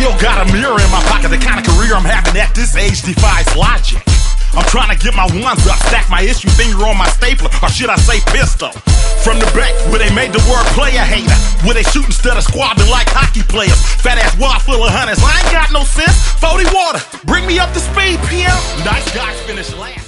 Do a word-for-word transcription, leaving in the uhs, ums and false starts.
still got a mirror in my pocket. The kind of career I'm having at this age defies logic. I'm trying to get my ones up, stack my issue finger on my stapler, or should I say pistol? From the back, where they made the word player hater, where they shoot instead of squabbling like hockey players. Fat ass wad full of hunters, I ain't got no sense. forty water, bring me up to speed, P M. Nice guys finish last.